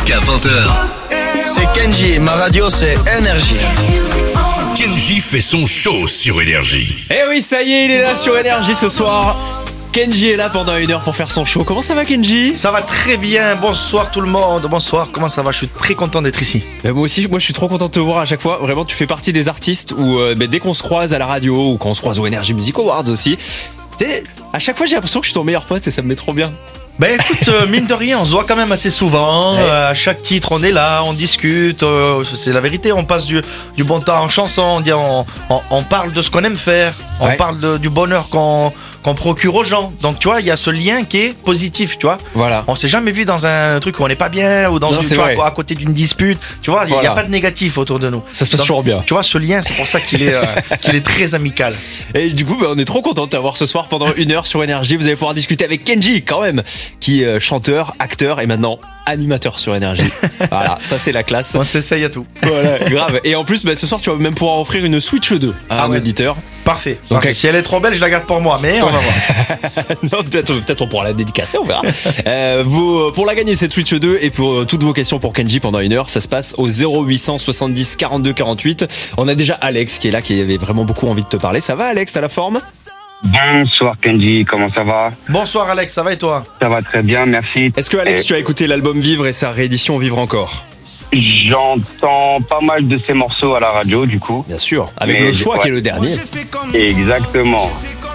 Jusqu'à 20h. C'est Kenji, ma radio c'est Énergie. Kenji fait son show sur Énergie. Eh oui, ça y est, il est là sur Énergie ce soir. Kenji est là pendant 1 heure pour faire son show. Comment ça va, Kenji? Ça va très bien, bonsoir tout le monde. Bonsoir, comment ça va? Je suis très content d'être ici. Moi aussi, je suis trop content de te voir à chaque fois. Vraiment, tu fais partie des artistes où dès qu'on se croise à la radio ou quand on se croise au Energy Music Awards aussi, à chaque fois j'ai l'impression que je suis ton meilleur pote et ça me met trop bien. Ben écoute, mine de rien, on se voit quand même assez souvent. Ouais. À chaque titre, on est là, on discute. C'est la vérité, on passe du bon temps en chanson. On parle de ce qu'on aime faire. On Ouais. parle du bonheur qu'on procure aux gens. Donc tu vois, il y a ce lien qui est positif, tu vois. Voilà. On s'est jamais vu dans un truc où on n'est pas bien ou dans Non, une, c'est tu vois, vrai. à côté d'une dispute. Tu vois, il n'y Voilà. a pas de négatif autour de nous. Ça se passe Donc, toujours bien. Tu vois, ce lien, c'est pour ça qu'il est très amical. Et du coup, on est trop content de t'avoir ce soir pendant 1 heure sur Énergie. Vous allez pouvoir discuter avec Kenji quand même, qui est chanteur, acteur et maintenant animateur sur Énergie. Voilà, ça c'est la classe. On s'essaye à tout. Voilà, grave. Et en plus, ce soir, tu vas même pouvoir offrir une Switch 2 à un ouais. auditeur. Parfait. Donc, Parfait. Si elle est trop belle, je la garde pour moi, mais on va voir. Non, peut-être on pourra la dédicacer, on verra. Pour la gagner, cette Switch 2 et pour toutes vos questions pour Kenji pendant 1 heure, ça se passe au 0800 70 42 48. On a déjà Alex qui est là, qui avait vraiment beaucoup envie de te parler. Ça va, Alex? T'as la forme? Bonsoir Kenji, comment ça va? Bonsoir Alex, ça va et toi? Ça va très bien, merci. Est-ce que Alex, tu as écouté l'album Vivre et sa réédition Vivre encore? J'entends pas mal de ces morceaux à la radio du coup. Bien sûr, avec Mais le choix ouais. qui est le dernier. Exactement.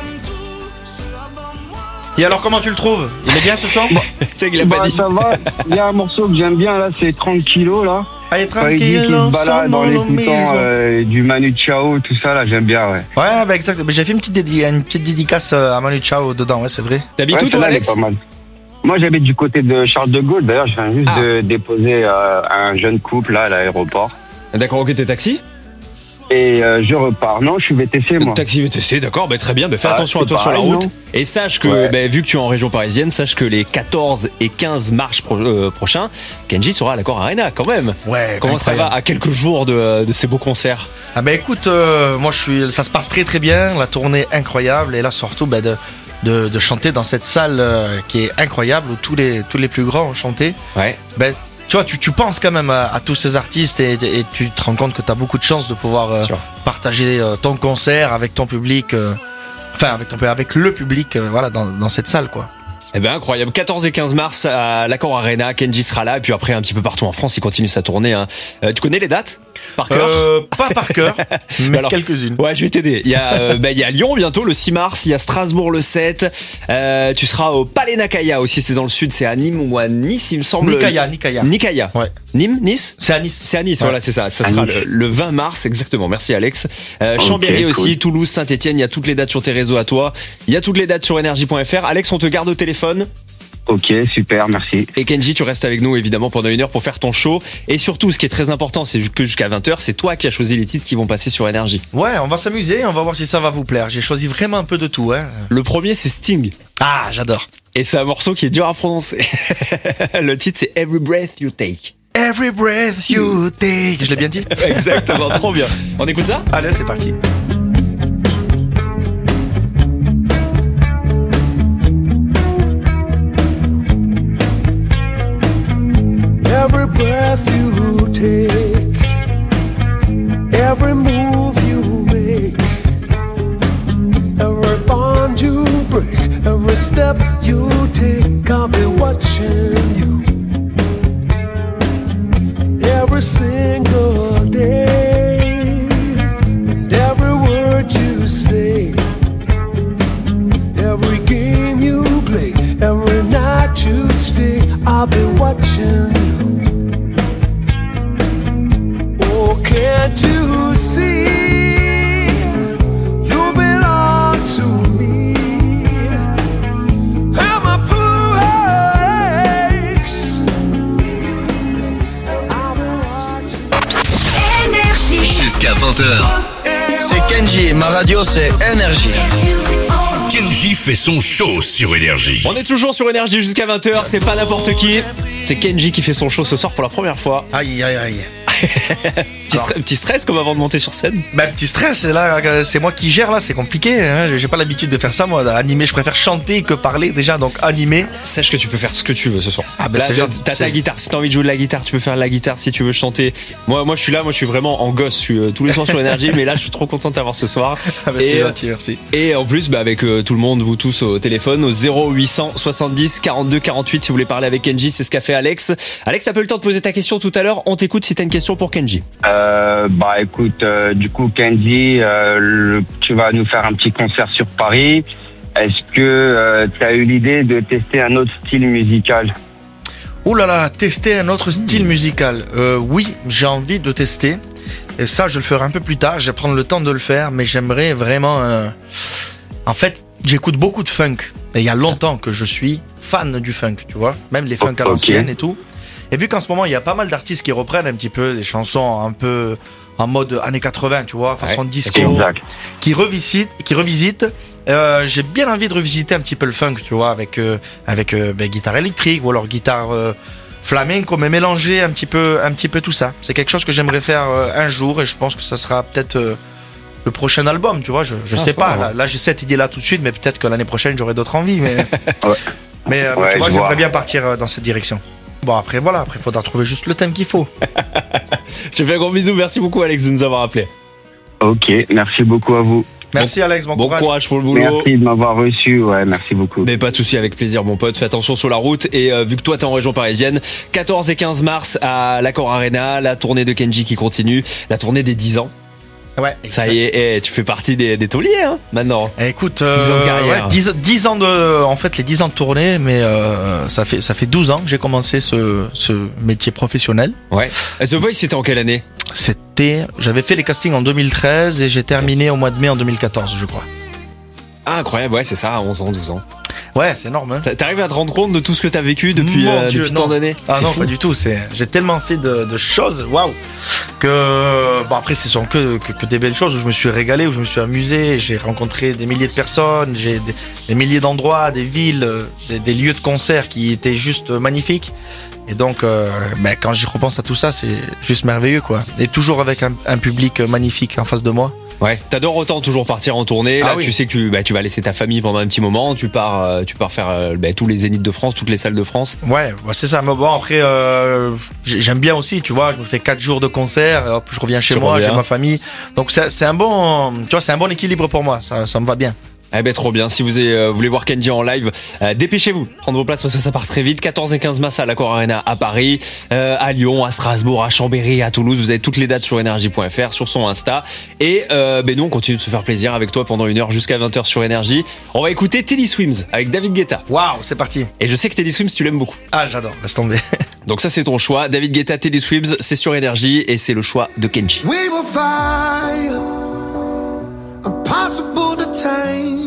Et alors comment tu le trouves? Il est bien ce son? C'est qu'il a pas dit. Ça va, il y a un morceau que j'aime bien là, c'est 30 kilos là. Allez, Quand il dit tranquille, qu'il se balade dans l'écoutant maison. du Manu Chao, tout ça là, j'aime bien, ouais. Ouais, bah exact. J'ai fait une petite dédicace à Manu Chao dedans, ouais, c'est vrai. T'habites Ouais, où, toi, celle-là, elle est Alex? pas mal. Moi j'habite du côté de Charles de Gaulle, d'ailleurs je viens juste de déposer un jeune couple là à l'aéroport. D'accord, ok, t'es taxi? Et je repars. Non, je suis VTC moi. Taxi VTC, d'accord, fais bien, fais Ah, attention à c'est toi sur la pareil, route. non? Et sache que, Ouais. vu que tu es en région parisienne, sache que les 14 et 15 mars prochains, Kenji sera à l'Accor Arena quand même. Ouais, Comment ça va à quelques jours de ces beaux concerts? Ah bah écoute, moi ça se passe très très bien, la tournée est incroyable et là surtout de chanter dans cette salle qui est incroyable où tous les plus grands ont chanté. Ouais. Ben, tu vois, tu penses quand même à tous ces artistes et tu te rends compte que tu as beaucoup de chance de pouvoir Sûr. partager ton concert avec ton public, avec le public, voilà, dans cette salle, quoi. Eh ben incroyable, 14 et 15 mars à l'Accor Arena, Kenji sera là, et puis après un petit peu partout en France, il continue sa tournée. Hein. Tu connais les dates par cœur? Pas par cœur, mais Alors, quelques-unes. Ouais, je vais t'aider. Il y a Lyon bientôt le 6 mars, il y a Strasbourg le 7. Tu seras au Palais Nakaya aussi, c'est dans le sud, c'est à Nîmes ou à Nice, il me semble. Nikaya. Ouais. Nîmes, Nice? C'est à Nice. C'est à Nice, Ouais. voilà, c'est ça. Ça sera le 20 mars, exactement. Merci Alex. Chambéry cool. aussi, Toulouse, Saint-Etienne, il y a toutes les dates sur tes réseaux à toi. Il y a toutes les dates sur énergie.fr. Alex, on te garde au téléphone. Ok, super, merci. Et Kenji, tu restes avec nous évidemment pendant 1 heure pour faire ton show. Et surtout, ce qui est très important, c'est que jusqu'à 20h, c'est toi qui as choisi les titres qui vont passer sur Énergie. Ouais, on va s'amuser, on va voir si ça va vous plaire. J'ai choisi vraiment un peu de tout, hein. Le premier, c'est Sting. Ah, j'adore. Et c'est un morceau qui est dur à prononcer. Le titre, c'est Every Breath You Take. Every breath you take. Je l'ai bien dit? Exactement, trop bien. On écoute ça? Allez, c'est parti. Every breath you take, every move you make, every bond you break, every step you take, I'll be watching you. Every single day, and every word you say, every game you play, every night you stay, I'll be watching you. Oh, can't you see? You belong to me. And my poor aches, I'll be watching. Jusqu'à 20h. C'est Kenji, ma radio c'est Énergie. Kenji fait son show sur Énergie. On est toujours sur Énergie jusqu'à 20h, c'est pas n'importe qui. C'est Kenji qui fait son show ce soir pour la première fois. Aïe, aïe, aïe. Petit stress comme avant de monter sur scène. Petit stress, et là, c'est moi qui gère, là, c'est compliqué. Hein. J'ai pas l'habitude de faire ça, moi. Animer, je préfère chanter que parler déjà, donc animer. Sache que tu peux faire ce que tu veux ce soir. Là, c'est gentil. T'as ta guitare. Si t'as envie de jouer de la guitare, tu peux faire de la guitare. Si tu veux chanter. Moi, je suis là. Moi, je suis vraiment en gosse. Je suis tous les soirs sur Énergie, mais là, je suis trop content de t'avoir ce soir. C'est gentil, merci. Et en plus, avec tout le monde, vous tous au téléphone, au 0800 70 42 48. Si vous voulez parler avec Kenji, c'est ce qu'a fait Alex. Alex, t'as pas eu le temps de poser ta question tout à l'heure. On t'écoute si t'as une question pour Kenji. Écoute, du coup, Kenji, tu vas nous faire un petit concert sur Paris. Est-ce que tu as eu l'idée de tester un autre style musical? Ouh là là, tester un autre style musical. Oui, j'ai envie de tester. Et ça, je le ferai un peu plus tard. Je vais prendre le temps de le faire, mais j'aimerais vraiment... En fait, j'écoute beaucoup de funk. Et il y a longtemps que je suis fan du funk, tu vois. Même les funk à l'ancienne et tout. Et vu qu'en ce moment, il y a pas mal d'artistes qui reprennent un petit peu des chansons un peu en mode années 80, tu vois, façon disco, qui revisitent. J'ai bien envie de revisiter un petit peu le funk, tu vois, avec guitare électrique ou alors guitare flamenco, mais mélanger un petit peu tout ça. C'est quelque chose que j'aimerais faire un jour, et je pense que ça sera peut-être le prochain album, tu vois. Je sais pas. Là, j'ai cette idée-là tout de suite, mais peut-être que l'année prochaine, j'aurai d'autres envies. Mais tu vois, j'aimerais bien partir dans cette direction. Bon, après, faudra trouver juste le thème qu'il faut. Je te fais un gros bisou. Merci beaucoup, Alex, de nous avoir appelé. Ok, merci beaucoup à vous. Merci, Alex, bon courage pour le boulot. Merci de m'avoir reçu, merci beaucoup. Mais pas de souci, avec plaisir, mon pote. Fais attention sur la route. Et vu que toi, t'es en région parisienne, 14 et 15 mars à l'Accor Arena, la tournée de Kenji qui continue, la tournée des 10 ans. Ouais, ça y est, tu fais partie des tauliers, hein, maintenant. Écoute, 10 ans de carrière. 10 ans les 10 ans de tournée, mais ça fait 12 ans que j'ai commencé ce métier professionnel. Ouais. The Voice, c'était en quelle année? J'avais fait les castings en 2013 et j'ai terminé au mois de mai en 2014, je crois. Ah, incroyable, ouais, c'est ça, 11 ans, 12 ans. Ouais, c'est énorme. Hein. T'arrives à te rendre compte de tout ce que t'as vécu depuis tant d'années? Ah non, fou. Pas du tout. J'ai tellement fait de choses, waouh, que après ce sont que des belles choses où je me suis régalé, où je me suis amusé. J'ai rencontré des milliers de personnes, j'ai des milliers d'endroits, des villes, des lieux de concert qui étaient juste magnifiques. Et donc, quand j'y repense à tout ça, c'est juste merveilleux, quoi. Et toujours avec un public magnifique en face de moi. Ouais, t'adores autant toujours partir en tournée. Là, oui. Tu sais que tu vas laisser ta famille pendant un petit moment. Tu pars faire tous les Zéniths de France, toutes les salles de France. Ouais, c'est ça. Mais bon, après, j'aime bien aussi, tu vois. Je me fais 4 jours de concert. Hop, je reviens chez moi, j'ai ma famille. Donc c'est un bon, tu vois, c'est un bon équilibre pour moi. Ça me va bien. Eh ben trop bien, si vous voulez voir Kenji en live, dépêchez-vous, prendre vos places parce que ça part très vite. 14 et 15 mars à l'Accor Arena à Paris, à Lyon, à Strasbourg, à Chambéry, à Toulouse. Vous avez toutes les dates sur énergie.fr, sur son Insta. Et nous on continue de se faire plaisir avec toi pendant 1 heure jusqu'à 20h sur Énergie. On va écouter Teddy Swims avec David Guetta. Waouh, c'est parti. Et je sais que Teddy Swims tu l'aimes beaucoup. Ah, j'adore, laisse tomber. Donc ça c'est ton choix, David Guetta, Teddy Swims, c'est sur Énergie et c'est le choix de Kenji. We will find impossible to tame.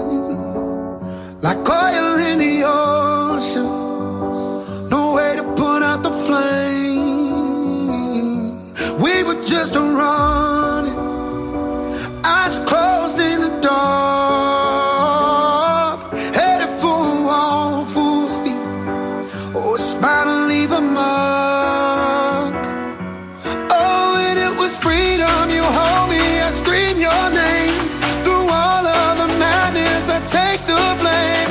Like oil in the ocean, no way to put out the flame. We were just running, eyes closed in the dark, headed for a wall full speed. Oh, it's bound to leave a mark. Oh, and it was freedom. You hold me, I scream your name. Through all of the madness, I take the blame.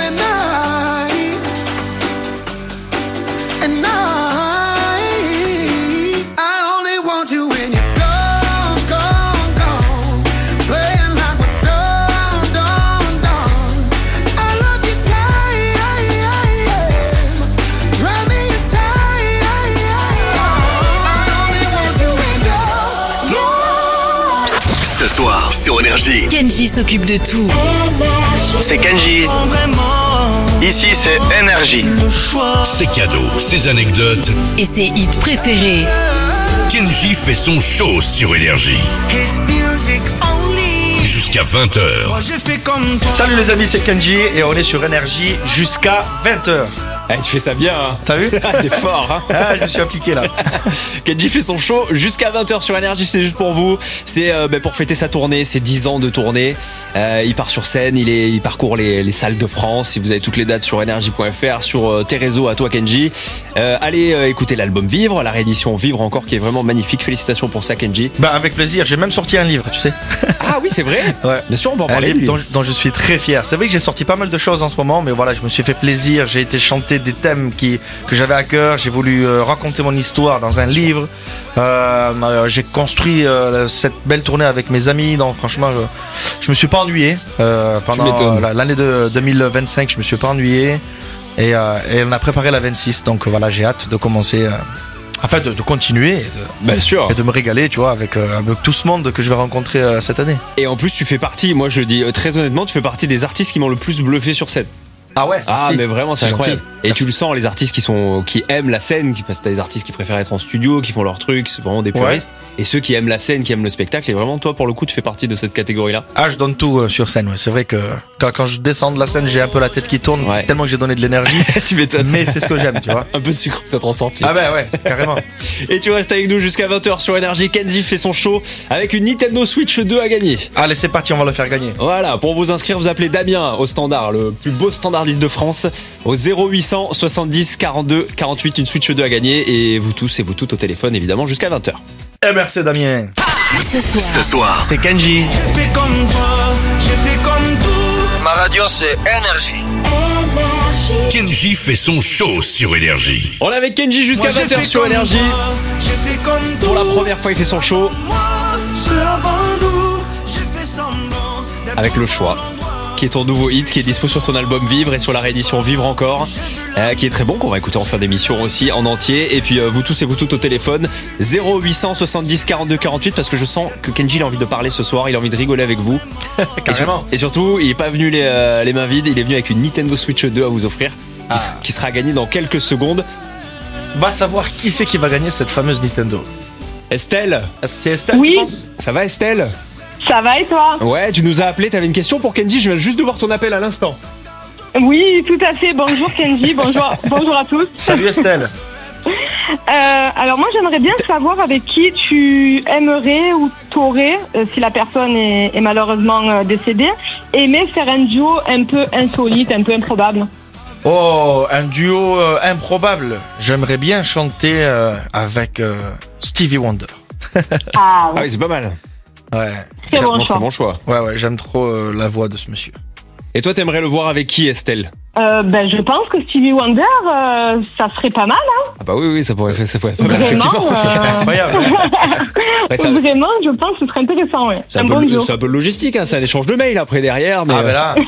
Ce soir sur Énergie, Kenji s'occupe de tout. C'est Kenji. Ici c'est Énergie. ses cadeaux, ses anecdotes et ses hits préférés. Kenji fait son show sur Énergie. Jusqu'à 20h. Salut les amis, c'est Kenji et on est sur Énergie jusqu'à 20h. Eh, tu fais ça bien, hein. T'as vu? T'es fort, hein. Ah, je me suis appliqué là. Kenji fait son show jusqu'à 20h sur Énergie, c'est juste pour vous. C'est pour fêter sa tournée, ses 10 ans de tournée. Il part sur scène, il parcourt les salles de France. Si vous avez toutes les dates sur énergie.fr, sur tes réseaux à toi Kenji. Allez écouter l'album Vivre, la réédition Vivre encore qui est vraiment magnifique. Félicitations pour ça Kenji. Bah avec plaisir, j'ai même sorti un livre, tu sais. Ah oui, c'est vrai. Ouais. Bien sûr, on peut en Un parler. livre dont je suis très fier. C'est vrai que j'ai sorti pas mal de choses en ce moment, mais voilà, je me suis fait plaisir. J'ai été chanter des thèmes que j'avais à cœur. J'ai voulu raconter mon histoire dans un livre. J'ai construit cette belle tournée avec mes amis. Donc franchement, je me suis pas ennuyé pendant l'année de 2025. Je me suis pas ennuyé et on a préparé la 26. Donc voilà, j'ai hâte de commencer. Enfin, de continuer Bien sûr. et de me régaler, tu vois, avec tout ce monde que je vais rencontrer cette année. Et en plus, tu fais partie, moi je le dis très honnêtement, tu fais partie des artistes qui m'ont le plus bluffé sur scène. Ah ouais. Ah merci. mais vraiment c'est C'est incroyable. gentil. Et Merci. tu le sens, les artistes qui aiment la scène, parce que t'as des artistes qui préfèrent être en studio, qui font leur truc, c'est vraiment des puristes. Et ceux qui aiment la scène, qui aiment le spectacle, et vraiment toi pour le coup tu fais partie de cette catégorie-là. Ah, je donne tout sur scène. Ouais. C'est vrai que quand je descends de la scène, j'ai un peu la tête qui tourne, Ouais. tellement que j'ai donné de l'énergie. Tu m'étonnes. Mais c'est ce que j'aime, tu vois. Un peu de sucre peut-être en sortie. Ah ben ouais, carrément. Et tu restes avec nous jusqu'à 20h sur Énergie. Kenji fait son show avec une Nintendo Switch 2 à gagner. Allez, c'est parti, on va le faire gagner. Voilà, pour vous inscrire, vous appelez Damien au standard, le plus beau standardiste de France, au 0800 70 42 48, une Switch 2 à gagner, et vous tous et vous toutes au téléphone évidemment jusqu'à 20h. Eh merci Damien. Ce soir, C'est Kenji. J'ai fait comme toi, j'ai fait comme tout. Ma radio, c'est Énergie. Kenji fait son show sur Énergie. On est avec Kenji jusqu'à Moi, j'ai 20h fait sur comme Énergie. toi, j'ai fait comme Pour la tout. première fois il fait son show Moi, c'est avant nous, j'ai fait semblant d'être avec Le Choix, qui est ton nouveau hit, qui est dispo sur ton album Vivre et sur la réédition Vivre encore, qui est très bon, qu'on va écouter en fin d'émission aussi en entier. Et puis vous tous et vous toutes au téléphone 0800 70 42 48, parce que je sens que Kenji il a envie de parler ce soir, il a envie de rigoler avec vous. Carrément. Et surtout, il est pas venu les mains vides, il est venu avec une Nintendo Switch 2 à vous offrir, qui sera gagnée dans quelques secondes. Va savoir qui c'est qui va gagner cette fameuse Nintendo. Estelle, C'est Estelle, Oui. tu penses? ça va Estelle? Ça va et toi? Ouais, tu nous as appelé, t'avais une question pour Kenji, je viens juste de voir ton appel à l'instant. Oui, tout à fait. Bonjour Kenji, bonjour à tous. Salut Estelle. Alors moi j'aimerais bien savoir avec qui tu aimerais ou t'aurais, si la personne est malheureusement décédée, aimé faire un duo un peu insolite, un peu improbable. Oh, un duo improbable. J'aimerais bien chanter avec Stevie Wonder. Ah Ah oui, c'est pas mal. Ouais. très bon Très choix. bon choix. Ouais, j'aime trop la voix de ce monsieur. Et toi, t'aimerais le voir avec qui, Estelle? Je pense que Stevie Wonder, ça serait pas mal. Hein. Ah bah oui, ça pourrait être pas mal, Vraiment, effectivement. Incroyable. Après, ça- Vraiment, je pense que ce serait intéressant. Ouais. c'est Un un bon duo. peu logistique, hein, c'est un échange de mails après derrière, mais, Ah ben là.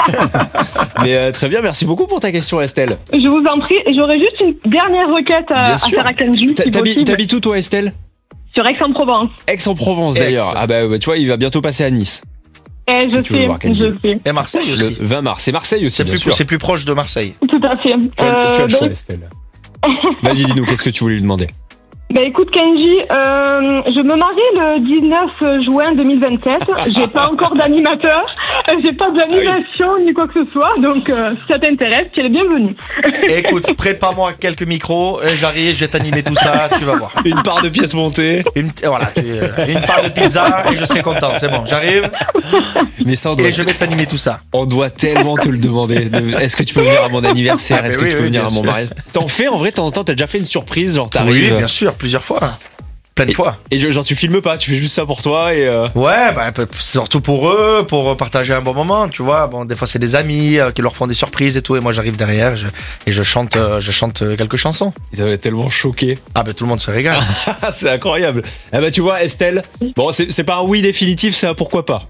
mais très bien, merci beaucoup pour ta question, Estelle. Je vous en prie, j'aurais juste une dernière requête à sûr. faire à Kenji, si possible, T'habites où, toi, Estelle? sur Aix-en-Provence. Aix-en-Provence, Aix. d'ailleurs. Ah bah, tu vois, il va bientôt passer à Nice, Et je tu veux sais, voir Kenji. je sais. Et Marseille le aussi. 20 mars. C'est Marseille aussi, bien sûr. C'est plus proche de Marseille. Tout à fait. Tu as le choix, donc, Estelle. Vas-y, dis-nous, qu'est-ce que tu voulais lui demander? écoute Kenji, je me marie le 19 juin 2027. J'ai pas encore d'animateur, j'ai pas d'animation ni quoi que ce soit. Donc si ça t'intéresse, tu es le bienvenu. Écoute, prépare-moi quelques micros, j'arrive, je vais t'animer tout ça, tu vas voir. Une part de pièces montées. Une part de pizza et je serai content, c'est bon, j'arrive Mais ça, et je vais t'animer tout ça. on doit tellement te le demander. Est-ce que tu peux venir à mon anniversaire? Ah, Est-ce mais que oui, tu peux oui, venir à bien mon sûr. mariage? T'en fais en vrai, de temps en temps, t'as déjà fait une surprise, genre Oui, t'arrives. bien sûr, plusieurs fois. Plein de fois. Et genre tu filmes pas, tu fais juste ça pour toi et Ouais, bah, surtout pour eux, pour partager un bon moment, tu vois. Bon, des fois, c'est des amis qui leur font des surprises et tout, et moi, j'arrive derrière et je chante quelques chansons. ils doivent être tellement choqués. Ah, ben, tout le monde se régale. C'est incroyable. Eh ben tu vois, Estelle, bon c'est pas un oui définitif, c'est un pourquoi pas.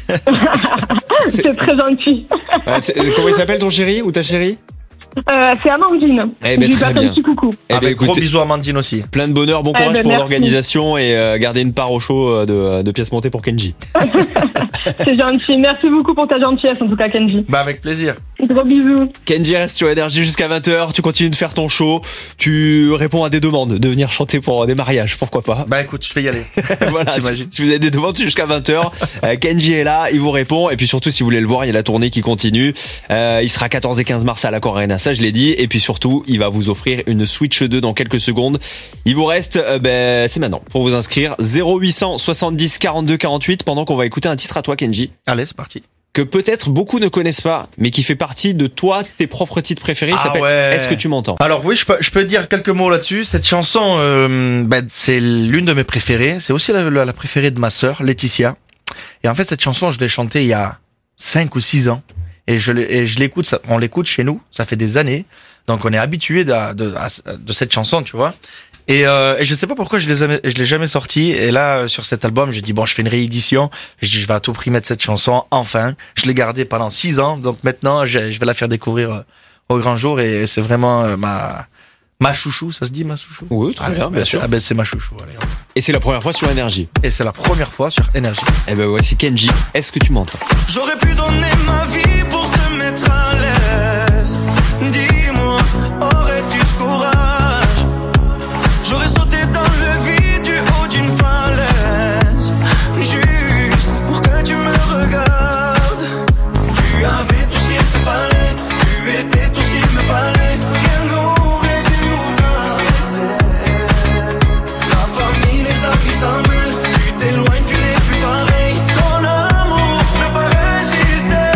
C'est très gentil. Comment il s'appelle ton chéri ou ta chérie? C'est Amandine. Eh ben, je lui très passe bien. un petit coucou. Eh ben Avec gros écoutez, bisous à Amandine aussi. plein de bonheur, bon courage ben, pour merci. l'organisation et garder une part au show de pièces montées pour Kenji. C'est gentil. Merci beaucoup pour ta gentillesse, en tout cas, Kenji. Bah, avec plaisir. Gros bisous. Kenji reste sur Énergie jusqu'à 20h, tu continues de faire ton show, tu réponds à des demandes, de venir chanter pour des mariages, pourquoi pas. Bah, écoute, je vais y aller. Voilà, T'imagines. si vous avez des demandes, c'est jusqu'à 20h. Kenji est là, il vous répond. Et puis surtout, si vous voulez le voir, il y a la tournée qui continue. Il sera 14 et 15 mars à l'Accor Arena. ça je l'ai dit. Et puis surtout, il va vous offrir une Switch 2 dans quelques secondes. Il vous reste, c'est maintenant, pour vous inscrire, 0800 70 42 48, pendant qu'on va écouter un titre à toi, Kenji. Allez, c'est parti. Que peut-être beaucoup ne connaissent pas, mais qui fait partie de toi, tes propres titres préférés. Il s'appelle Est-ce que tu m'entends? Alors oui, je peux dire quelques mots là-dessus. Cette chanson, c'est l'une de mes préférées. C'est aussi la préférée de ma sœur, Laetitia. Et en fait, cette chanson, je l'ai chantée il y a 5 ou 6 ans. Et je l'écoute, on l'écoute chez nous. Ça fait des années. Donc on est habitué de cette chanson, tu vois. Et je sais pas pourquoi je l'ai jamais sorti. Et là, sur cet album, j'ai dit bon, je fais une réédition. Je dis je vais à tout prix mettre cette chanson. Enfin, je l'ai gardée pendant 6 ans. Donc maintenant, je vais la faire découvrir au grand jour. Et c'est vraiment ma chouchou. Ça se dit ma chouchou? Oui, très bien, bien sûr. Ah ben c'est ma chouchou. Allez. Et c'est la première fois sur Énergie. Et c'est la première fois sur Énergie. Et ben voici Kenji. Est-ce que tu m'entends? J'aurais pu donner ma vie pour te mettre à l'aise. Dis-moi, aurais-tu ce courage? J'aurais sauté dans le vide du haut d'une falaise, juste pour que tu me regardes. Tu avais tout ce qu'il te fallait, tu étais tout ce qu'il me fallait. Rien n'aurait dû nous arrêter. La famille, les amis s'en mêlent, tu t'éloignes, tu n'es plus pareil. Ton amour ne peut résister.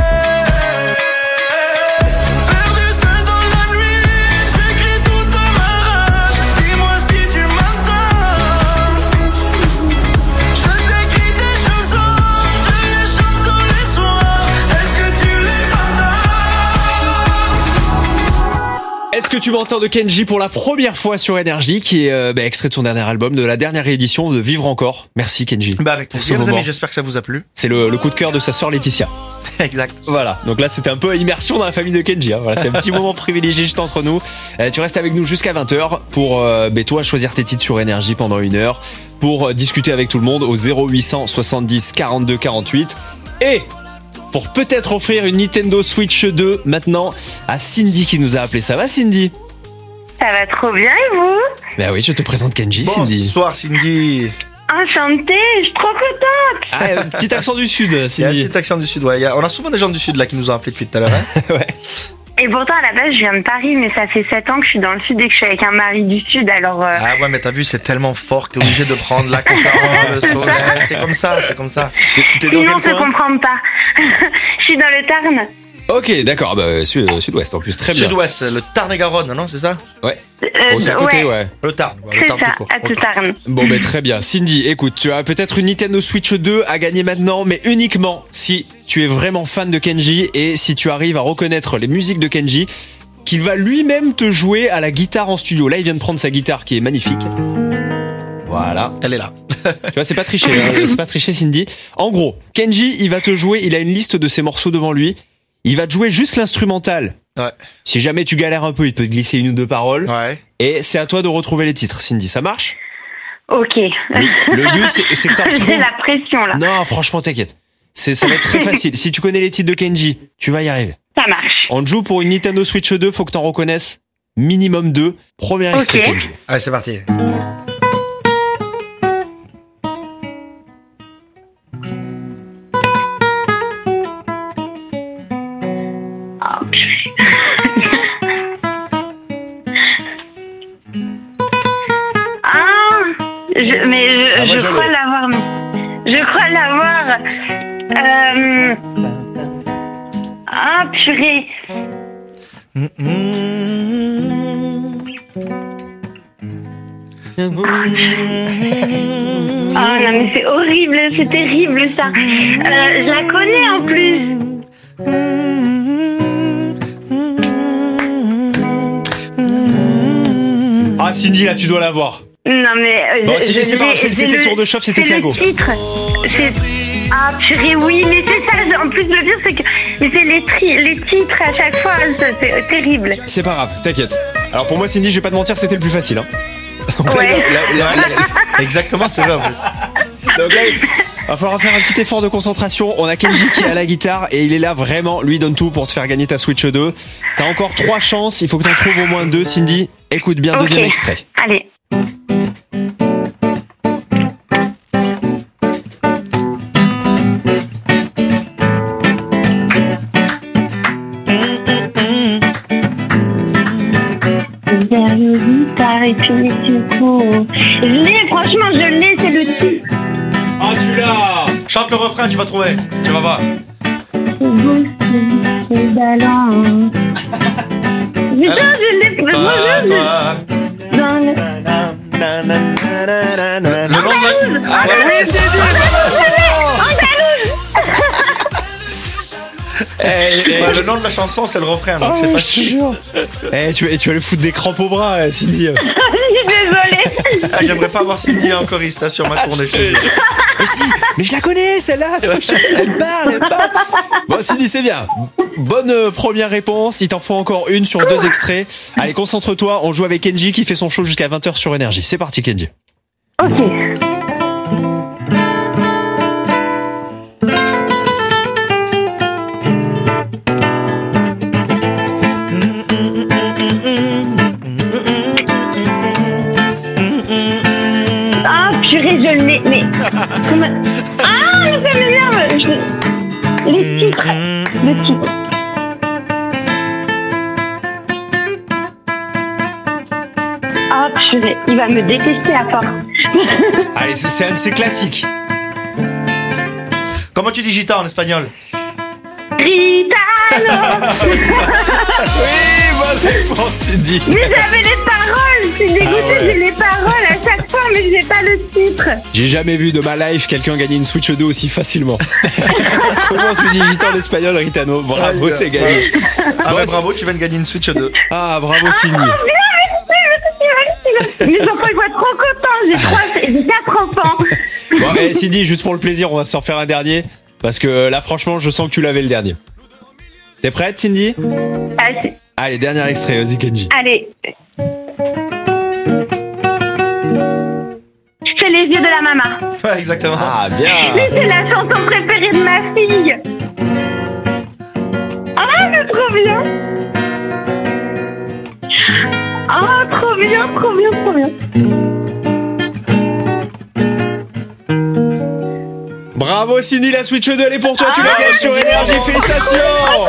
Perdu seul dans la nuit, j'écris toute ma rage. Dis-moi si tu m'entends. Je t'écris des chansons, je les chante tous les soirs. Est-ce que tu les entends? Est-ce que tu m'entends de Kenji pour la première fois sur Énergie, qui est extrait de son dernier album, de la dernière réédition de Vivre Encore. Merci Kenji. Avec plaisir, les amis, j'espère que ça vous a plu. C'est le coup de cœur de sa sœur Laetitia. Exact. Voilà, donc là c'était un peu immersion dans la famille de Kenji. Voilà, c'est un petit moment privilégié juste entre nous. Tu restes avec nous jusqu'à 20h pour toi choisir tes titres sur Énergie pendant 1 heure, pour discuter avec tout le monde au 0800 70 42 48. Et pour peut-être offrir une Nintendo Switch 2 maintenant à Cindy qui nous a appelé. Ça va Cindy? Ça va trop bien et vous? Ben oui, je te présente Kenji. Cindy. Bonsoir Cindy. Enchantée, je suis trop contente. Ah, petit accent du sud, Il y a un Cindy. petit accent du sud, ouais. On a souvent des gens du sud là qui nous ont appelé depuis tout à l'heure. Hein. Ouais. Et pourtant à la base je viens de Paris, mais ça fait 7 ans que je suis dans le sud et que je suis avec un mari du sud, alors... Ah ouais, mais t'as vu, c'est tellement fort que t'es obligé de prendre l'accent, le soleil. C'est comme ça, c'est comme ça. T'es dans Sinon on quel se coin? comprend pas. Je suis dans le Tarn. Ok, d'accord, sud-ouest en plus, très bien. Sud-ouest, le Tarn-et-Garonne, non, c'est ça? Ouais. Au c'est à côté, ouais. Le Tarn, ouais, le C'est Tarn ça, tout court. à tout Tarn. Bon, très bien. Cindy, écoute, tu as peut-être une Nintendo Switch 2 à gagner maintenant, mais uniquement si tu es vraiment fan de Kenji et si tu arrives à reconnaître les musiques de Kenji, qu'il va lui-même te jouer à la guitare en studio. Là, il vient de prendre sa guitare qui est magnifique. Voilà. Elle est là. Tu vois, c'est pas triché, hein. C'est pas triché, Cindy. En gros, Kenji, il va te jouer, il a une liste de ses morceaux devant lui. Il va te jouer juste l'instrumental. Ouais. Si jamais tu galères un peu, il peut te glisser 1 ou 2 paroles. Ouais. Et c'est à toi de retrouver les titres. Cindy, ça marche? Ok. Le but, c'est que tu retrouves... J'ai la pression là. Non, franchement, t'inquiète. Ça va être très facile. Si tu connais les titres de Kenji, tu vas y arriver. Ça marche. On te joue pour une Nintendo Switch 2, faut que t'en reconnaisses minimum 2. Premier extrait, Ok. Kenji. Allez, c'est parti. Oh, purée. moi, Je je crois l'ai. l'avoir. Je crois l'avoir. Ah, purée. Ah non, mais c'est horrible, c'est terrible ça. Je la connais en plus. Ah, Cindy, là, tu dois l'avoir. Non, mais. Bon, c'est pas grave, c'était tour de chauffe, c'était Thiago. C'est le titre. Ah, purée, oui, mais c'est ça. En plus, le pire, c'est que. Mais c'est les titres à chaque fois, c'est terrible. C'est pas grave, t'inquiète. Alors pour moi, Cindy, je vais pas te mentir, c'était le plus facile. Hein. Donc là, Ouais. Exactement, c'est vrai en plus. Donc là, il va falloir faire un petit effort de concentration. On a Kenji qui est à la guitare et il est là vraiment, lui il donne tout pour te faire gagner ta Switch 2. T'as encore 3 chances, il faut que t'en trouves au moins 2, Cindy. Écoute bien, Ok. deuxième extrait. Allez. guitare et puis tout. Je l'ai, franchement, je l'ai, c'est le titre. Ah, tu l'as. Chante le refrain, tu vas trouver. Tu vas voir. C'est ballon. Putain, je l'ai. Toi. Dans le... Le nom de... Ah, Andalouse. oui, c'est dit. Ouais, le nom de la chanson, c'est le refrain, donc c'est facile. Tu vas lui foutre des crampes au bras, Cindy. Je suis désolée. Ah, j'aimerais pas avoir Cindy en choriste sur ma tournée. Mais si, mais je la connais celle-là. Elle parle. Bon, Cindy, c'est bien. Bonne première réponse. Il t'en faut encore une sur 2 extraits. Allez, concentre-toi. On joue avec Kenji qui fait son show jusqu'à 20h sur Énergie. C'est parti, Kenji. Ok. Ah, purée, je l'ai. Mais. Comment... Ah, mais ça m'énerve. Les titres. Le titre. Ah, purée, il va me détester à force. Allez, c'est un de ses classiques. Comment tu dis gitane en espagnol? Gitano. Oui, bonne réponse, Cindy. Mais j'avais les paroles. Je suis dégoûtée, j'ai les paroles à chaque fois, mais j'ai pas le titre. J'ai jamais vu de ma life quelqu'un gagner une Switch 2 aussi facilement. Comment tu dis gitan en espagnol, Ritano? Bravo, c'est gagné. Ah Bon, bah bravo, tu viens de gagner une Switch 2. Ah, bravo, Cindy. Mes enfants, ils vont être trop contents. J'ai 4 enfants. Bon, Cindy, juste pour le plaisir, on va s'en faire un dernier. Parce que là, franchement, je sens que tu l'avais le dernier. T'es prête, Cindy? Allez, dernier extrait, vas-y, Kenji. Allez. C'est les yeux de la maman. Ouais, exactement. Ah, bien. C'est la chanson préférée de ma fille. Ah, c'est trop bien. Ah, trop bien, trop bien, trop bien. Bravo, Cindy, la Switch 2, elle est pour toi, tu la gagnes sur Énergie, félicitations.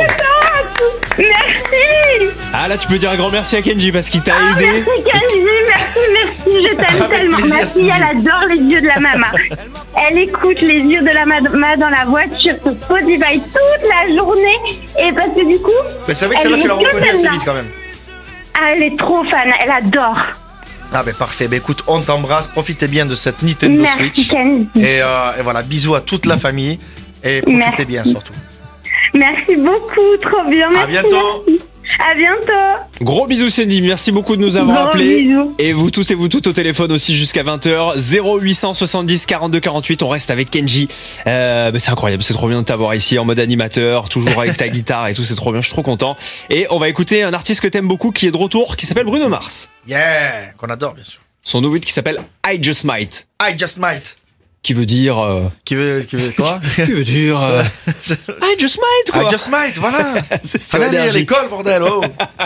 Merci. Ah, là, tu peux dire un grand merci à Kenji parce qu'il t'a aidé. Merci Kenji, merci, je t'aime tellement. plaisir, Ma fille, elle adore les yeux de la maman. Elle écoute les yeux de la maman dans la voiture sur Spotify toute la journée. Et parce que du coup... Mais c'est vrai que celle-là, tu la reconnais assez vite quand même. Ah, elle est trop fan, elle adore. Ah ben parfait, ben écoute, on t'embrasse, profitez bien de cette Nintendo Merci Switch. Kenji. Et voilà, bisous à toute la famille. Et profitez bien surtout. Merci beaucoup, trop bien. Merci, à bientôt. Merci. À bientôt. Gros bisous, Cindy, merci beaucoup de nous avoir Gros appelés. bisous. Et vous tous et vous toutes au téléphone aussi jusqu'à 20h. 0870 42 48, on reste avec Kenji. C'est incroyable, c'est trop bien de t'avoir ici en mode animateur, toujours avec ta guitare et tout, c'est trop bien, je suis trop content. Et on va écouter un artiste que t'aimes beaucoup qui est de retour, qui s'appelle Bruno Mars. Yeah, qu'on adore bien sûr. Son nouveau hit qui s'appelle I Just Might. I Just Might. Qui veut dire... Qui veut quoi? Qui veut dire... I Just Might, quoi. I Just Might, voilà. C'est sur Allez, à Énergie. l'école, bordel, oh.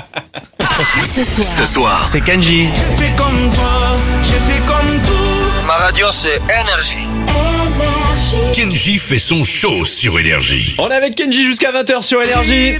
Ce soir, C'est Kenji. J'ai fait comme toi, j'ai fait comme tout. Ma radio, c'est énergie. Kenji fait son show sur Énergie. On est avec Kenji jusqu'à 20h sur Énergie.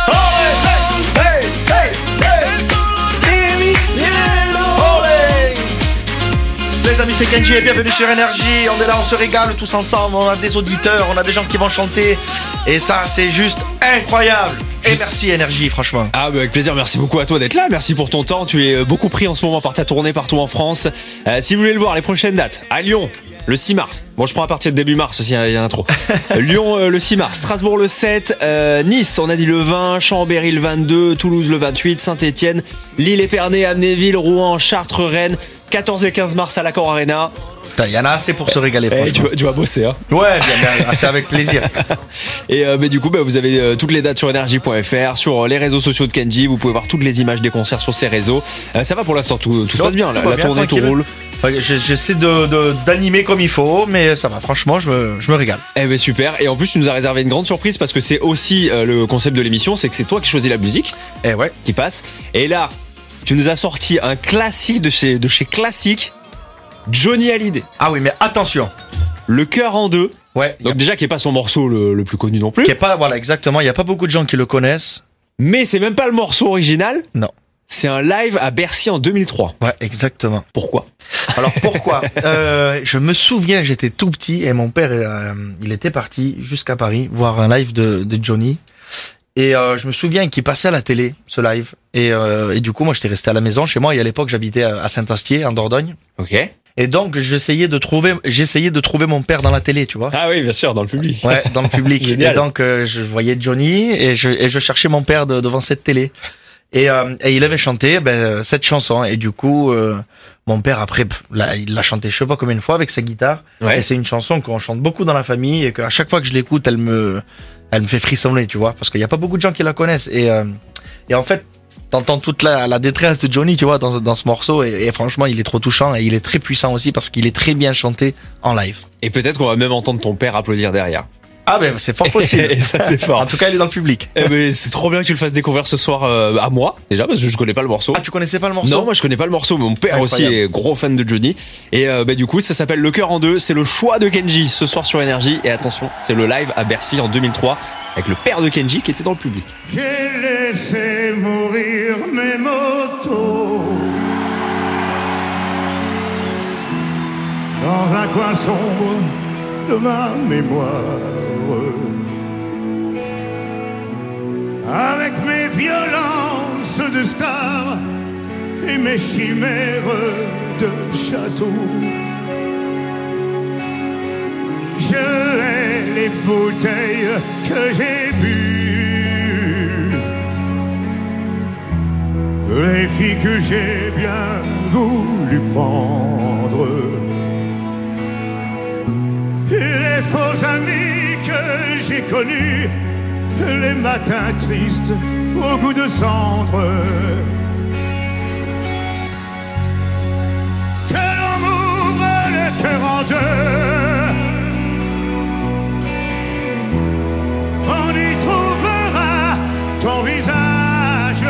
Les amis, c'est Kenji et bienvenue sur Énergie. On est là, on se régale tous ensemble. On a des auditeurs, on a des gens qui vont chanter. Et ça, c'est juste incroyable. Et merci Énergie, franchement. Ah bah avec plaisir, merci beaucoup à toi d'être là, merci pour ton temps, tu es beaucoup pris en ce moment par ta tournée partout en France. Si vous voulez le voir, les prochaines dates, à Lyon, le 6 mars, bon je prends à partir de début mars parce qu'il y en a trop. Lyon le 6 mars, Strasbourg le 7, Nice on a dit le 20, Chambéry le 22, Toulouse le 28, Saint-Etienne, Lille-Épernay, Amnéville, Rouen, Chartres, Rennes, 14 et 15 mars à l'Accor Arena. Il y en a assez pour se régaler. Tu vas bosser hein. Ouais, bien, c'est avec plaisir. Et du coup, vous avez toutes les dates sur énergie.fr, sur les réseaux sociaux de Kenji. Vous pouvez voir toutes les images des concerts sur ses réseaux. Ça va pour l'instant, tout se passe bien. La tournée, tout roule. J'essaie d'animer comme il faut, mais ça va. Franchement, je me régale. Eh ben super. Et en plus, tu nous as réservé une grande surprise parce que c'est aussi le concept de l'émission, c'est que c'est toi qui choisis la musique. Eh ouais. Qui passe. Et là, tu nous as sorti un classique de chez Classique. Johnny Hallyday. Ah oui, mais attention. Le cœur en deux. Ouais. Donc déjà qui est pas son morceau le plus connu non plus. Qui est pas, voilà, exactement. Il y a pas beaucoup de gens qui le connaissent. Mais c'est même pas le morceau original. Non. C'est un live à Bercy en 2003. Ouais, exactement. Pourquoi? Alors pourquoi? Je me souviens, j'étais tout petit et mon père, il était parti jusqu'à Paris voir un live de Johnny. Et je me souviens qu'il passait à la télé, ce live. Et du coup, moi, j'étais resté à la maison chez moi. Et à l'époque, j'habitais à Saint-Astier, en Dordogne. Ok. Et donc, j'essayais de trouver mon père dans la télé, tu vois. Ah oui, bien sûr, dans le public. Ouais, dans le public. Génial. Et donc, je voyais Johnny et je cherchais mon père devant cette télé. Et il avait chanté cette chanson. Et du coup, mon père, après, il l'a chanté je sais pas combien de fois avec sa guitare. Ouais. Et c'est une chanson qu'on chante beaucoup dans la famille et qu'à chaque fois que je l'écoute, elle me fait frissonner, tu vois, parce qu'il y a pas beaucoup de gens qui la connaissent. Et en fait, t'entends toute la détresse de Johnny, tu vois, dans ce morceau. Et franchement, il est trop touchant et il est très puissant aussi parce qu'il est très bien chanté en live. Et peut-être qu'on va même entendre ton père applaudir derrière. Ah ben c'est fort possible. Et ça, c'est fort. En tout cas, il est dans le public. Eh ben, c'est trop bien que tu le fasses découvrir ce soir à moi, déjà, parce que je connais pas le morceau. Ah, tu connaissais pas le morceau? Non, moi je connais pas le morceau, mais mon père Incroyable. aussi est gros fan de Johnny. Et du coup, ça s'appelle Le Cœur en Deux. C'est le choix de Kenji ce soir sur Énergie. Et attention, c'est le live à Bercy en 2003 avec le père de Kenji qui était dans le public. J'ai laissé mourir mes motos dans un coin sombre de ma mémoire, avec mes violences de star et mes chimères de château. Je hais les bouteilles que j'ai bues, les filles que j'ai bien voulu prendre, les faux amis que j'ai connus, les matins tristes au goût de cendre. Que l'on m'ouvre le cœur en deux, on y trouvera ton visage.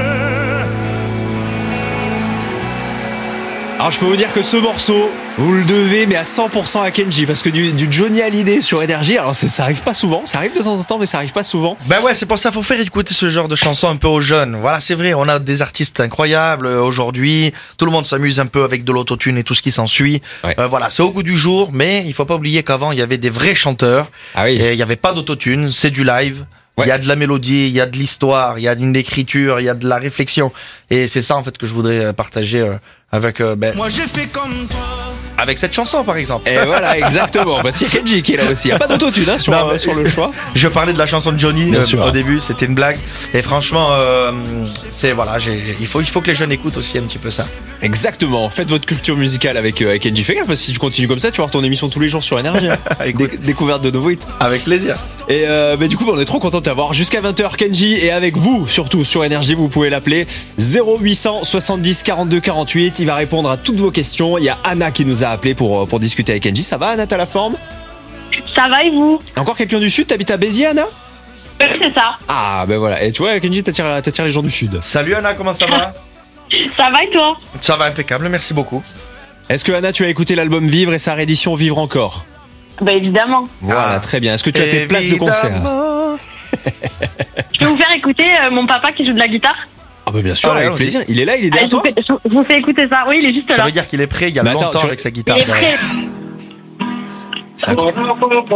Alors je peux vous dire que ce morceau, vous le devez mais à 100% à Kenji, parce que du Johnny Hallyday sur Énergie, alors ça arrive pas souvent, ça arrive de temps en temps mais ça arrive pas souvent. Ben ouais, c'est pour ça, faut faire écouter ce genre de chansons un peu aux jeunes. Voilà, c'est vrai, on a des artistes incroyables aujourd'hui, tout le monde s'amuse un peu avec de l'autotune et tout ce qui s'ensuit. Ouais. Voilà, c'est au goût du jour, mais il faut pas oublier qu'avant, il y avait des vrais chanteurs. Ah oui. Et il y avait pas d'autotune, c'est du live. Ouais. Il y a de la mélodie, il y a de l'histoire, il y a une écriture, il y a de la réflexion. Et c'est ça, en fait, que je voudrais partager avec Moi j'ai fait comme toi. avec cette chanson, par exemple. Et voilà, exactement. Bah, c'est Kenji qui est là aussi. Il n'y a pas d'autotune hein, sur, Non, mais- sur le choix. Je parlais de la chanson de Johnny Bien sûr. au début, c'était une blague. Et franchement, c'est voilà, il faut que les jeunes écoutent aussi un petit peu ça. Exactement. Faites votre culture musicale avec Kenji. Fais gaffe, parce que si tu continues comme ça, tu vas avoir ton émission tous les jours sur Énergie. Hein. Écoute. Découverte de nouveaux hits. Avec plaisir. Et du coup, on est trop content de t'avoir jusqu'à 20h, Kenji. Et avec vous, surtout sur Énergie, vous pouvez l'appeler 0800 70 42 48. Il va répondre à toutes vos questions. Il y a Anna qui nous a appelé pour discuter avec Kenji. Ça va, Anna, t'as la forme? Ça va et vous? Encore quelqu'un du Sud? T'habites à Béziers, Anna? Oui, c'est ça. Ah, ben voilà. Et tu vois, Kenji, t'attires les gens du Sud. Salut Anna, comment ça va? Ça va et toi? Ça va impeccable, merci beaucoup. Est-ce que, Anna, tu as écouté l'album Vivre et sa réédition Vivre encore? Bah évidemment. Voilà, Ah. très bien. Est-ce que tu as tes places de concert? Je vais vous faire écouter mon papa qui joue de la guitare. Ah, bah bien sûr, Ah ouais, avec allons-y. plaisir. Il est là, il est Allez, derrière toi? je vous fais écouter ça. Oui, il est juste Ça là. veut dire qu'il est prêt, il y a Mais attends, longtemps tu- avec sa guitare. Il est prêt. C'est incroyable.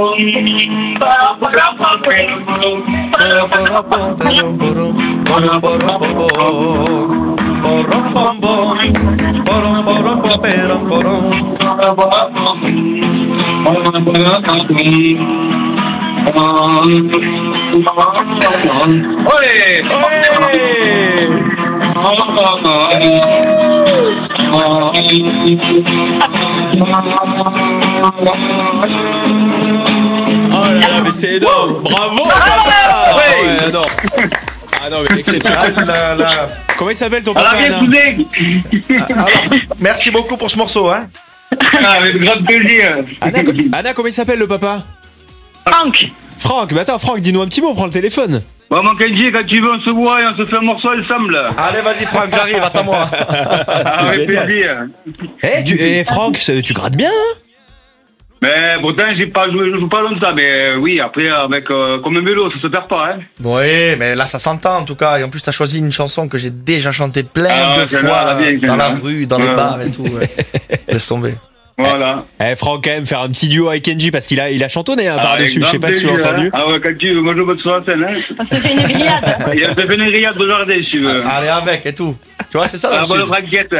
Oh là là, mais c'est énorme. Bravo, papa. Ouais, non. Ah non, mais exceptionnel. Comment il s'appelle ton papa, Anna? Alors, merci beaucoup pour ce morceau, hein. Avec grand plaisir. Anna, comment il s'appelle le papa? Franck. Franck, bah attends, Franck, dis-nous un petit mot, prends le téléphone. Bon, mon Kenji, quand tu veux, on se voit et on se fait un morceau ensemble. Allez, vas-y Franck, j'arrive, attends-moi. Avec génial. plaisir. Franck, tu grattes bien, hein? Mais pourtant, je joue pas longtemps, mais oui, après, avec, comme un vélo, ça se perd pas, hein. Oui, mais là, ça s'entend en tout cas. Et en plus, t'as choisi une chanson que j'ai déjà chantée plein de fois dans la rue, dans les bars et tout. Ouais. Laisse tomber. Voilà. Franck, quand même, faire un petit duo avec Kenji parce qu'il a chantonné par-dessus. Je sais pas si tu l'as entendu. Ah ouais, quand tu veux, moi je veux sur la scène, hein. On se fait une grillade. Il a fait une grillade de jardin, si tu veux. Allez, avec et tout. Tu vois, c'est ça. Ah, bonne franquette.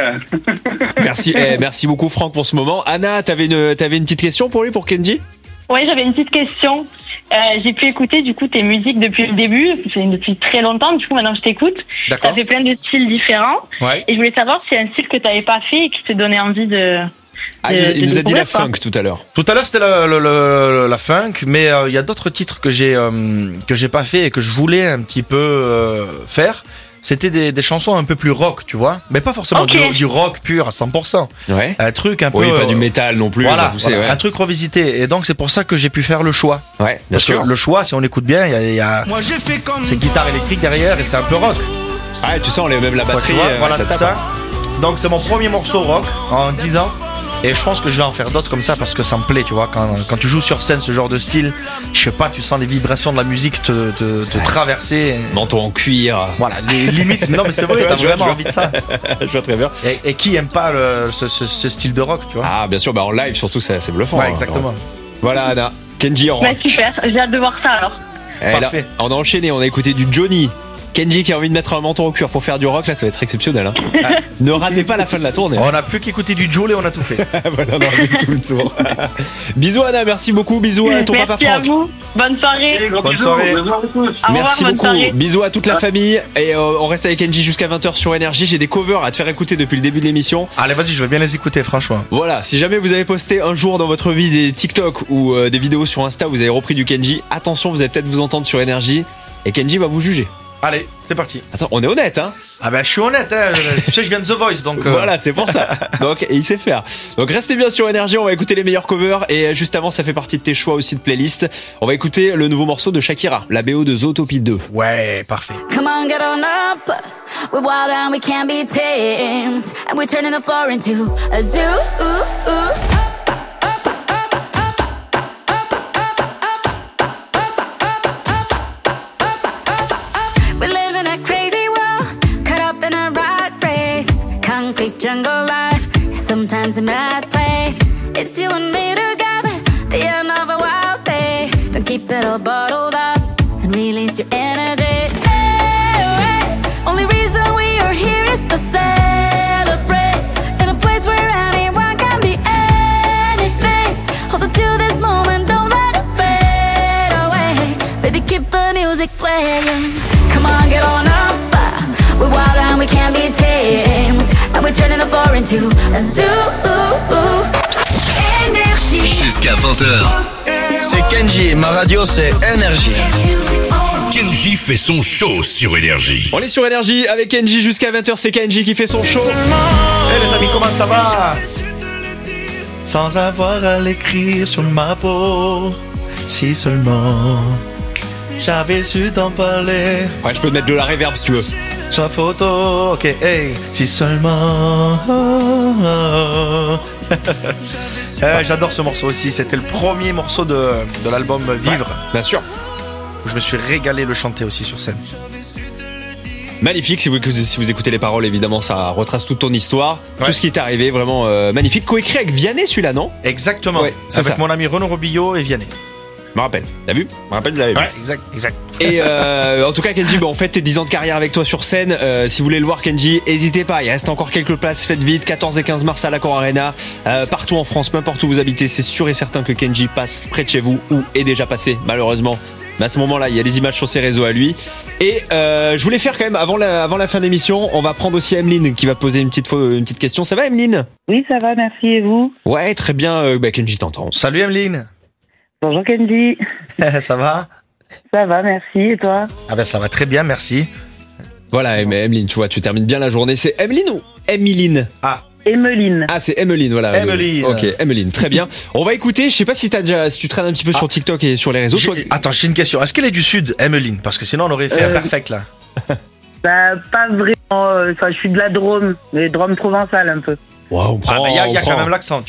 Merci beaucoup, Franck, pour ce moment. Anna, t'avais une petite question pour lui, pour Kenji? Oui, j'avais une petite question. J'ai pu écouter du coup tes musiques depuis le début, depuis très longtemps. Du coup, maintenant je t'écoute. D'accord. Ça fait plein de styles différents. Ouais. Et je voulais savoir s'il y a un style que t'avais pas fait et qui te donnait envie de. Il nous a dit la funk quoi. tout à l'heure. Tout à l'heure c'était la funk, mais il y a d'autres titres que j'ai pas fait et que je voulais un petit peu faire. C'était des chansons un peu plus rock, tu vois, mais pas forcément du rock pur à 100%. Ouais. Un truc un peu. Oui, pas du métal non plus. Voilà, Ouais. un truc revisité. Et donc c'est pour ça que j'ai pu faire le choix. Ouais, bien Parce sûr. que le choix, si on écoute bien, il y a ces guitares électriques derrière et c'est un peu rock. Ouais, tu sens même la batterie. Tu vois, voilà ça tout tape. ça. Donc c'est mon premier morceau rock en 10 ans. Et je pense que je vais en faire d'autres comme ça parce que ça me plaît, tu vois. Quand tu joues sur scène ce genre de style, je sais pas, tu sens les vibrations de la musique te traverser. Manteau en cuir. Voilà, les limites. Non mais c'est vrai, t'as vraiment envie de ça. Je vois très bien. Et qui aime pas ce style de rock, tu vois. Ah, bien sûr, en live surtout, c'est bluffant. Ouais, exactement. Voilà, Anna. Kenji en rock. Super, j'ai hâte de voir ça alors. Parfait. On a enchaîné, on a écouté du Johnny. Kenji qui a envie de mettre un menton au cuir pour faire du rock, là ça va être exceptionnel. Hein. Ne ratez pas la fin de la tournée. On a plus qu'écouter du Joule et on a tout fait. Voilà, on a fait tout le tour. Bisous Anna, merci beaucoup, bisous à ton papa Franck. Merci à vous, bonne soirée. Bonne soirée. Merci bonne beaucoup, soirée. bisous à toute la famille. Et on reste avec Kenji jusqu'à 20h sur Énergie. J'ai des covers à te faire écouter depuis le début de l'émission. Allez, vas-y, je veux bien les écouter, franchement. Voilà, si jamais vous avez posté un jour dans votre vie des TikTok ou des vidéos sur Insta, vous avez repris du Kenji, attention, vous allez peut-être vous entendre sur Énergie et Kenji va vous juger. Allez, c'est parti. Attends, on est honnête, hein. Ah ben je suis honnête, hein. Tu sais, je viens de The Voice, donc. Voilà, c'est pour ça. Donc, et il sait faire. Donc, restez bien sur Énergie, on va écouter les meilleurs covers. Et juste avant, ça fait partie de tes choix aussi de playlist. On va écouter le nouveau morceau de Shakira, la BO de Zootopie 2. Ouais, parfait. Come on, get on up. We're wild and we can't be tamed. And we're turning the floor into a zoo. We live in a crazy world, caught up in a rat race. Concrete jungle life, sometimes a mad place. It's you and me together, the end of a wild day. Don't keep it all bottled up and release your energy. Hey, only reason we are here is to celebrate. In a place where anyone can be anything. Hold on to this moment, don't let it fade away. Baby, keep the music playing. Come on, get on up. We're wild and we can't be tamed. And we're turning the floor into a zoo. Énergie. Jusqu'à 20h. C'est Kenji, ma radio c'est Énergie. Kenji fait son show sur Énergie. On est sur Énergie avec Kenji jusqu'à 20h, c'est Kenji qui fait son show. Hey les amis, comment ça va? Sans avoir à l'écrire sur ma peau, si seulement j'avais su t'en parler. Ouais, je peux te mettre de la reverb si tu veux. Sur la photo, ok, hey, si seulement. J'adore ce morceau aussi, c'était le premier morceau de l'album Vivre. Ouais, bien sûr. Où je me suis régalé le chanter aussi sur scène. Magnifique, si vous écoutez les paroles, évidemment, ça retrace toute ton histoire, tout ce qui est arrivé, vraiment magnifique. Coécrit avec Vianney, celui-là, non? Exactement, ouais, avec ça. mon ami Renaud Robillot et Vianney. Je me rappelle, t'as vu? Je me rappelle, je l'avais vu. Ouais, exact. Et en tout cas, Kenji, on fait tes 10 ans de carrière avec toi sur scène. Si vous voulez le voir, Kenji, n'hésitez pas. Il reste encore quelques places. Faites vite. 14 et 15 mars à l'Accor Arena. Partout en France, peu importe où vous habitez, c'est sûr et certain que Kenji passe près de chez vous ou est déjà passé, malheureusement. Mais à ce moment-là, il y a des images sur ses réseaux à lui. Et je voulais faire quand même, avant la fin de l'émission, on va prendre aussi Emeline qui va poser une petite question. Ça va, Emeline? Oui, ça va, merci. Et vous? Ouais, très bien. Kenji t'entend. Salut Emeline. Bonjour Kenji. Ça va? Ça va, merci. Et toi? Ah ben ça va très bien, merci. Voilà, Emeline, tu vois, tu termines bien la journée. C'est Emeline ou Emeline? Ah. Emeline. Ah, c'est Emeline, voilà. Emeline. Ok, Emeline, très bien. On va écouter, je sais pas si tu traînes un petit peu sur TikTok et sur les réseaux. Attends, j'ai une question. Est-ce qu'elle est du sud, Emeline? Parce que sinon on aurait fait un perfect là. Bah, pas vraiment. Enfin, je suis de la Drôme, mais Drôme provençale un peu. Ouais, on prend. Il y a quand même l'accent, tu vois.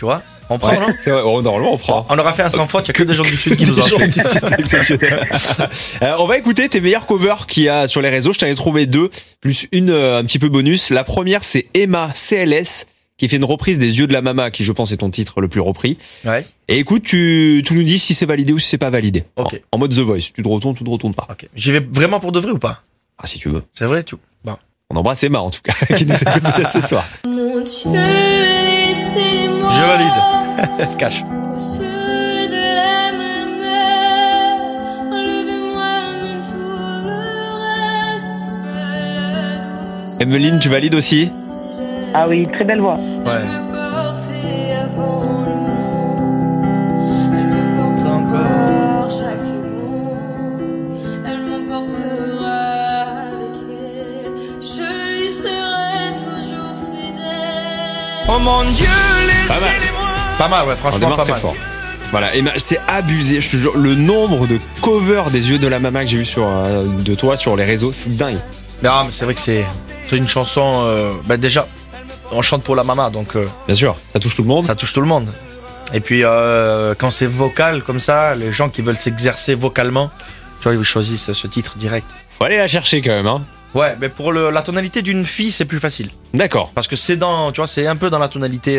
On prend, non? C'est vrai, normalement on prend. On aura fait un sans faute, il n'y a que des gens du Sud qui nous ont appelés. C'est exceptionnel. On va écouter tes meilleurs covers qu'il y a sur les réseaux. Je t'en ai trouvé 2, plus une un petit peu bonus. La première, c'est Emma CLS, qui fait une reprise des Yeux de la Mama, qui je pense est ton titre le plus repris. Ouais. Et écoute, tu nous dis si c'est validé ou si c'est pas validé. Ok. En mode The Voice, tu te retournes, tu te retournes pas. Ok. J'y vais vraiment pour de vrai ou pas? Ah, si tu veux. C'est vrai, tu. Bon. On embrasse Emma en tout cas, qui nous écoute peut-être ce soir. Mon Dieu, laissez-moi. Je valide. Cache. Aux yeux de la mer, enlevez-moi même tout le reste. Belle douce. Emeline, tu valides aussi? Ah oui, très belle voix. Ouais. Porter avant le monde. Elle me porte encore chaque seconde. Elle m'emportera avec elle. Je lui serai toujours fidèle. Oh mon Dieu, Pas mal. Pas mal, ouais, On franchement, démarre pas très mal. fort. Voilà, et c'est abusé, je te jure, le nombre de covers des Yeux de la Mama que j'ai vu de toi sur les réseaux, c'est dingue. Non, mais c'est vrai que c'est une chanson. Déjà, on chante pour la maman, donc Bien sûr, ça touche tout le monde. ça touche tout le monde. Et puis, quand c'est vocal comme ça, les gens qui veulent s'exercer vocalement, tu vois, ils choisissent ce titre direct. Faut aller la chercher quand même, hein. Ouais, mais pour la tonalité d'une fille, c'est plus facile. D'accord. Parce que c'est c'est un peu dans la tonalité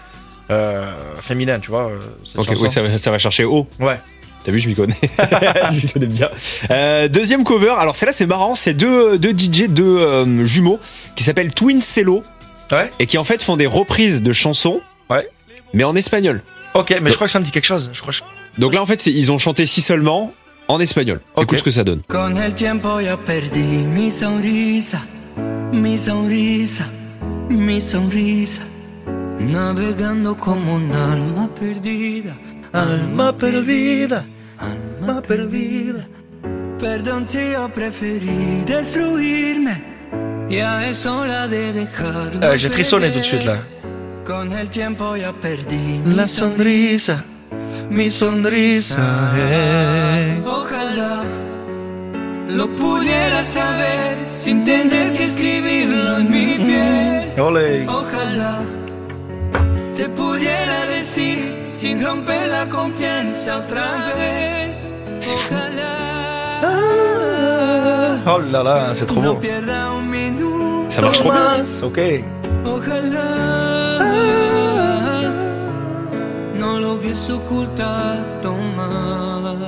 féminin, tu vois. Cette Ok, chanson. oui, ça va chercher haut. Ouais. T'as vu, je m'y connais. Je m'y connais bien. Deuxième cover, alors celle-là c'est marrant, c'est deux DJ, deux jumeaux qui s'appellent Twin Cello. Ouais. Et qui en fait font des reprises de chansons. Ouais. Mais en espagnol. Ok, mais je crois que ça me dit quelque chose. Donc là en fait ils ont chanté Si seulement en espagnol. Ok. Écoute ce que ça donne. Con el tiempo ya perdí mi sonrisa, mi sonrisa, mi sonrisa. Navegando como un alma perdida, alma perdida, alma perdida. Perdón si yo preferí destruirme, ya es hora de dejarlo. J'ai trissonné tout de suite là. Con el tiempo ya perdí La sonrisa, mi sonrisa. Ojalá lo pudiera saber sin tener que escribirlo en mi piel. Olé. Ojalá te pudiera decir sin romper la confianza otra vez. Ojalá. Oh là là, c'est trop no beau. pierda un minuto Ça marche trop bien. Más, ok. Ojalá no lo hubiese ocultado más.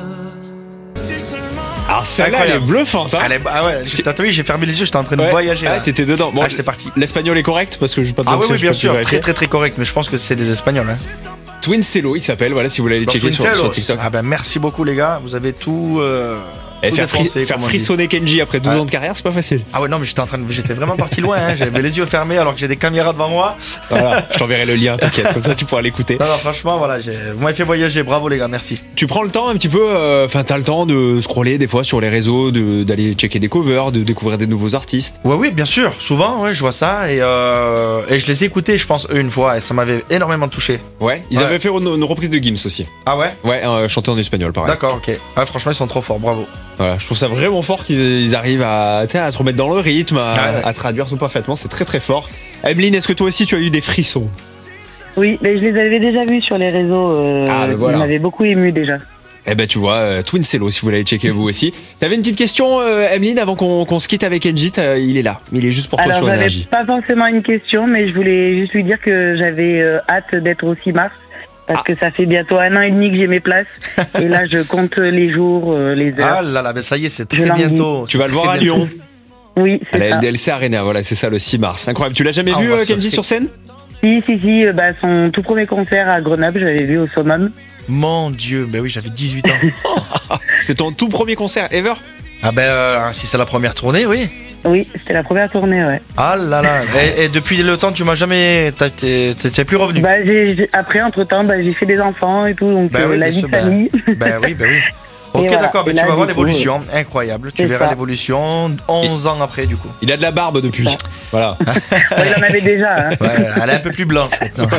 Alors celle-là elle est bluffante, hein. Ah ouais, t'as vu, j'ai fermé les yeux, j'étais en train de voyager. Ah, Là. t'étais dedans. Bon, j'étais parti. L'espagnol est correct parce que je vais pas te Ah mentir, oui, je bien peux sûr, vérifier. très correct, mais je pense que c'est des Espagnols. Hein. Twin Cello, il s'appelle. Voilà, si vous voulez aller checker sur TikTok. Ah ben merci beaucoup les gars, vous avez tout. Et tout faire défoncé, faire comme on dit. frissonner Kenji après 12 ans de carrière, c'est pas facile. Ah ouais non mais j'étais vraiment parti loin, hein. J'avais les yeux fermés alors que j'ai des caméras devant moi. Voilà, je t'enverrai le lien, t'inquiète, comme ça tu pourras l'écouter. Non franchement voilà, vous m'avez fait voyager, bravo les gars, merci. Tu prends le temps un petit peu, enfin t'as le temps de scroller des fois sur les réseaux, d'aller checker des covers, de découvrir des nouveaux artistes. Ouais oui bien sûr, souvent ouais je vois ça et je les ai écoutés je pense une fois et ça m'avait énormément touché. Ouais, ils avaient fait une reprise de Gims aussi. Ah ouais. Ouais, chanté en espagnol pareil. D'accord, ok. Ah, franchement ils sont trop forts, bravo. Voilà, je trouve ça vraiment fort qu'ils arrivent à se remettre dans le rythme, à traduire tout parfaitement, c'est très très fort. Emeline, est-ce que toi aussi tu as eu des frissons? Oui, mais je les avais déjà vus sur les réseaux. Ben voilà. Ils m'avaient beaucoup ému déjà. Eh ben tu vois, Twin Cello si vous voulez aller checker vous aussi. T'avais une petite question Emeline avant qu'on se quitte avec Kenji, il est là, il est juste pour toi sur j'avais Énergie. pas forcément une question, mais je voulais juste lui dire que j'avais hâte d'être au 6 mars. Parce que ça fait bientôt 1 an et demi que j'ai mes places. Et là, je compte les jours, les heures. Ah là là, mais ça y est, c'est très bientôt. Tu vas le voir à Lyon. Oui, à c'est la ça. LDLC Arena, voilà, c'est ça le 6 mars. Incroyable. Tu l'as jamais vu Kenji sur scène? Si, son tout premier concert à Grenoble, j'avais vu au Summum. Mon Dieu, ben oui, j'avais 18 ans. C'est ton tout premier concert ever? Ah ben, si c'est la première tournée, oui. Oui, c'était la première tournée, ouais. Ah là là. Et depuis le temps, tu m'as jamais... T'es plus revenu? Bah, après, entre-temps, j'ai fait des enfants et tout, donc oui, la vie de famille. Ben oui. Ok, voilà. d'accord, mais Et tu là, vas voir du coup, l'évolution. Incroyable. Tu c'est verras ça. l'évolution 11 ans après, du coup. Il a de la barbe depuis. Voilà. Ouais, il en avait déjà. Hein. Ouais, elle est un peu plus blanche maintenant.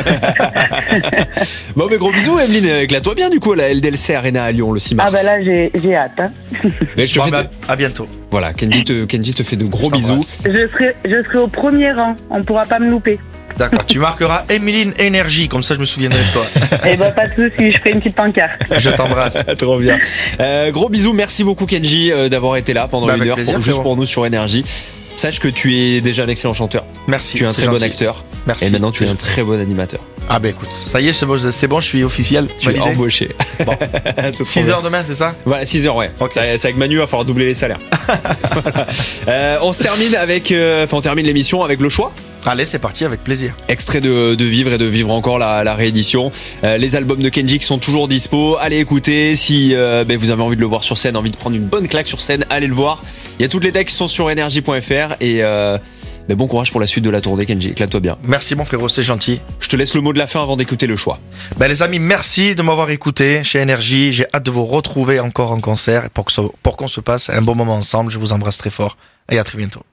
Bon, mais gros bisous, Emeline. Éclate-toi bien, du coup, à la LDLC Arena à Lyon le 6 mars. Ah, bah là, j'ai hâte. Hein. Mais je te fais à bientôt. Voilà, Kenji te fait de gros bisous. Je serai au premier rang, on pourra pas me louper. D'accord, tu marqueras Emeline Énergie, comme ça je me souviendrai de toi. Eh ben, pas de soucis, je ferai une petite pancarte. Je t'embrasse. Trop bien. Gros bisous, merci beaucoup Kenji d'avoir été là pendant Avec une heure plaisir, juste frérot. pour nous sur Énergie. Sache que tu es déjà un excellent chanteur. Merci. Tu es un c'est très bon gentil. acteur. Merci. Et maintenant tu es un très bon animateur. Ah bah écoute, ça y est, c'est bon, je suis officiel. Tu es validé. embauché. Bon. C'est trop 6 bien. heures demain, c'est ça? Voilà, 6 heures, ouais. Ok. C'est avec Manu, il va falloir doubler les salaires. Voilà. On se termine avec, on termine l'émission avec le choix. Allez, c'est parti, avec plaisir. Extrait de Vivre et de vivre encore la réédition. Les albums de Kenji qui sont toujours dispo. Allez écouter. Si vous avez envie de le voir sur scène, envie de prendre une bonne claque sur scène, allez le voir. Il y a toutes les dates qui sont sur energie.fr et bon courage pour la suite de la tournée, Kenji. Éclate-toi bien. Merci mon frérot, c'est gentil. Je te laisse le mot de la fin avant d'écouter le choix. Les amis, merci de m'avoir écouté chez Énergie. J'ai hâte de vous retrouver encore en concert pour qu'on se passe un bon moment ensemble. Je vous embrasse très fort et à très bientôt.